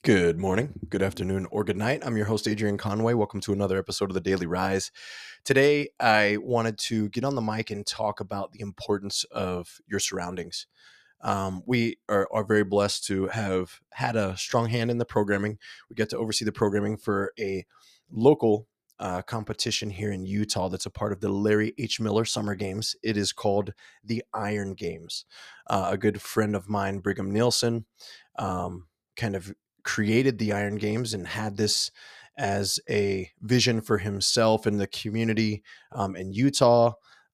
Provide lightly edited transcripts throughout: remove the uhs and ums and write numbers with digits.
Good morning, good afternoon, or good night. I'm your host, Adrian Conway. Welcome to another episode of the Daily Rise. Today, I wanted to get on the mic and talk about the importance of your surroundings. We are very blessed to have had a strong hand in the programming. We get to oversee the programming for a local competition here in Utah that's a part of the Larry H. Miller Summer Games. It is called the Iron Games. A good friend of mine, Brigham Nielsen, kind of created the Iron Games and had this as a vision for himself and the community in Utah.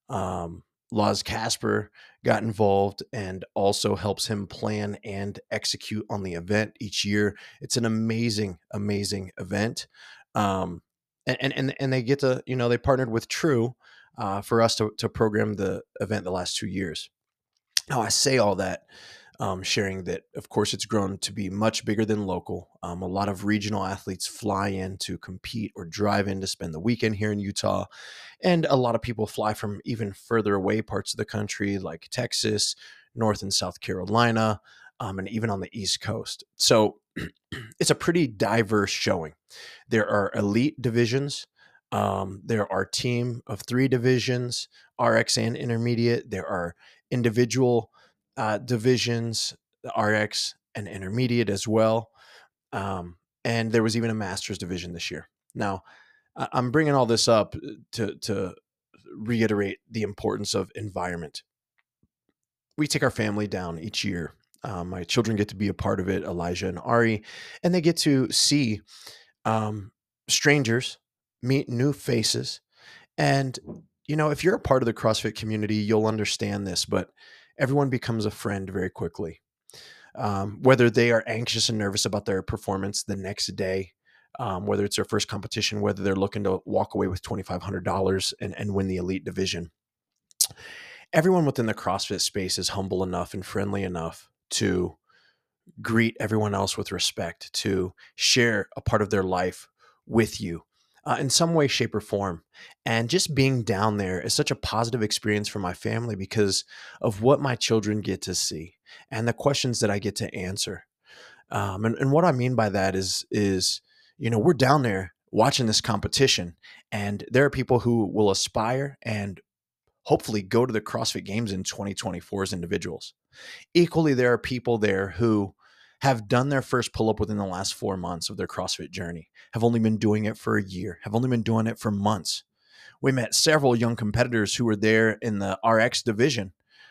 Laz Casper got involved and also helps him plan and execute on the event each year. It's an amazing, amazing event. Um, and they get to, they partnered with True for us to program the event the last 2 years. Now, I say all that, sharing that, of course, it's grown to be much bigger than local. A lot of regional athletes fly in to compete or drive in to spend the weekend here in Utah. And a lot of people fly from even further away parts of the country, like Texas, North and South Carolina, and even on the East Coast. So it's a pretty diverse showing. There are elite divisions. There are team of three divisions, RX and intermediate. There are individual divisions, the RX and intermediate as well. And there was even a master's division this year. Now, I'm bringing all this up to reiterate the importance of environment. We take our family down each year. My children get to be a part of it, Elijah and Ari, and they get to see um, strangers, meet new faces. And, if you're a part of the CrossFit community, you'll understand this, but everyone becomes a friend very quickly. Whether they are anxious and nervous about their performance the next day, whether it's their first competition, whether they're looking to walk away with $2,500 and win the elite division. Everyone within the CrossFit space is humble enough and friendly enough to greet everyone else with respect, to share a part of their life with you in some way, shape, or form. And just being down there is such a positive experience for my family because of what my children get to see and the questions that I get to answer. And what I mean by that is, we're down there watching this competition, and there are people who will aspire and hopefully go to the CrossFit Games in 2024 as individuals. Equally, there are people there who have done their first pull up within the last 4 months of their CrossFit journey, have only been doing it for a year, have only been doing it for months. We met several young competitors who were there in the RX division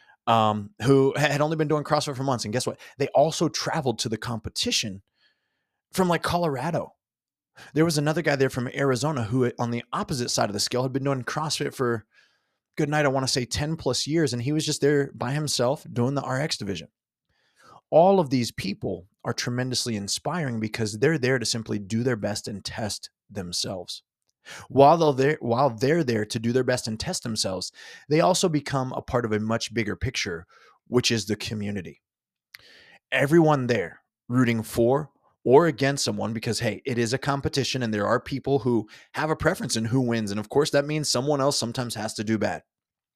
who had only been doing CrossFit for months. And guess what? They also traveled to the competition from like Colorado. There was another guy there from Arizona who, on the opposite side of the scale, had been doing CrossFit for good night, I want to say 10 plus years. And he was just there by himself doing the RX division. All of these people are tremendously inspiring because they're there to simply do their best and test themselves. While they're there to do their best and test themselves, they also become a part of a much bigger picture, which is the community. Everyone there rooting for or against someone because, hey, it is a competition and there are people who have a preference in who wins. And of course, that means someone else sometimes has to do bad.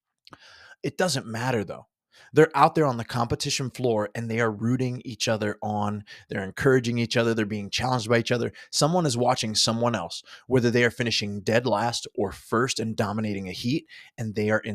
It doesn't matter though. They're out there on the competition floor and they are rooting each other on. They're encouraging each other. They're being challenged by each other. Someone is watching someone else, whether they are finishing dead last or first and dominating a heat, and they are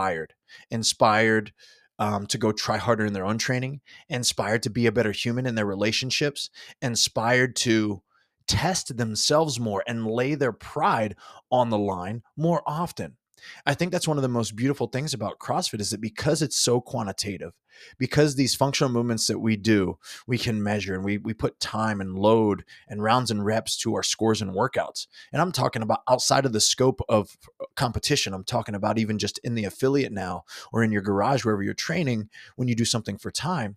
inspired to go try harder in their own training, inspired to be a better human in their relationships, inspired to test themselves more and lay their pride on the line more often. I think that's one of the most beautiful things about CrossFit is that because it's so quantitative, because these functional movements that we do, we can measure and we put time and load and rounds and reps to our scores and workouts. And I'm talking about outside of the scope of competition. I'm talking about even just in the affiliate now or in your garage, wherever you're training, when you do something for time,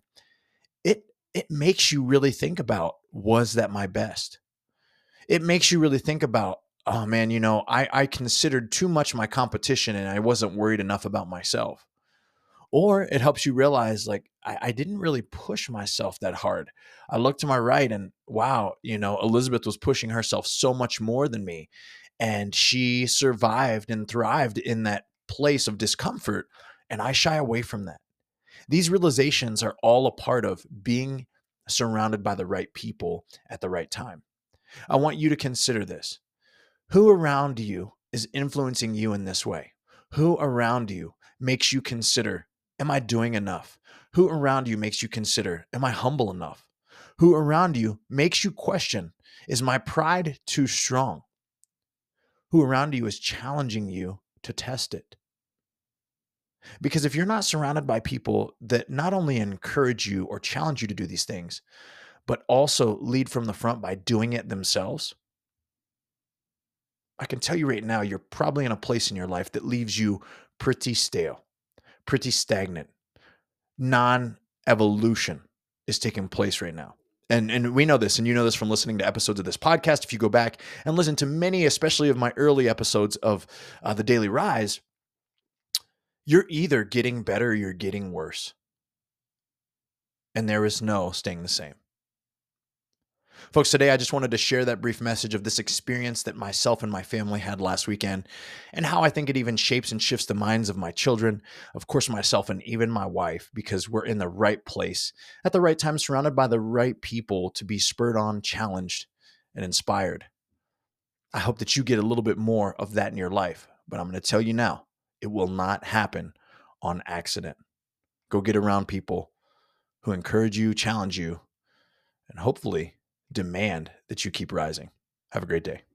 it makes you really think about, was that my best? It makes you really think about, oh man, I considered too much my competition and I wasn't worried enough about myself. Or it helps you realize like, I didn't really push myself that hard. I looked to my right and wow, Elizabeth was pushing herself so much more than me. And she survived and thrived in that place of discomfort. And I shy away from that. These realizations are all a part of being surrounded by the right people at the right time. I want you to consider this. Who around you is influencing you in this way? Who around you makes you consider, am I doing enough? Who around you makes you consider, am I humble enough? Who around you makes you question, is my pride too strong? Who around you is challenging you to test it? Because if you're not surrounded by people that not only encourage you or challenge you to do these things, but also lead from the front by doing it themselves, I can tell you right now, you're probably in a place in your life that leaves you pretty stale, pretty stagnant. Non evolution is taking place right now. And we know this, and you know this from listening to episodes of this podcast. If you go back and listen to many, especially of my early episodes of the Daily Rise, you're either getting better or you're getting worse. And there is no staying the same. Folks, today I just wanted to share that brief message of this experience that myself and my family had last weekend and how I think it even shapes and shifts the minds of my children, of course, myself, and even my wife, because we're in the right place at the right time, surrounded by the right people to be spurred on, challenged, and inspired. I hope that you get a little bit more of that in your life, but I'm going to tell you now, it will not happen on accident. Go get around people who encourage you, challenge you, and hopefully demand that you keep rising. Have a great day.